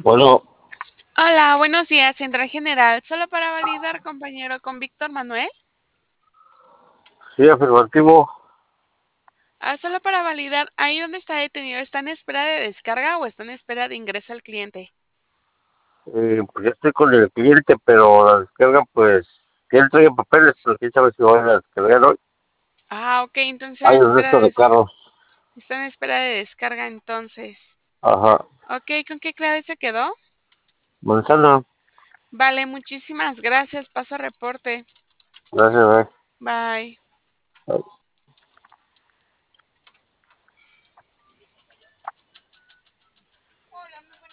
Bueno, Hola, buenos días, Central General. Solo para validar, compañero, con Víctor Manuel. sí, afirmativo. Solo para validar, ahí donde está detenido, ¿está en espera de descarga o está en espera de ingreso al cliente? Pues ya estoy con el cliente, pero la descarga, pues, ya le traigo papeles, pero quién sabe si voy a descargar hoy. Ok, entonces Hay un resto de carros. está en espera de descarga entonces. Ajá. Ok, ¿con qué clave se quedó? Manzana. Vale, muchísimas gracias. Paso reporte. Gracias, Bye. bye.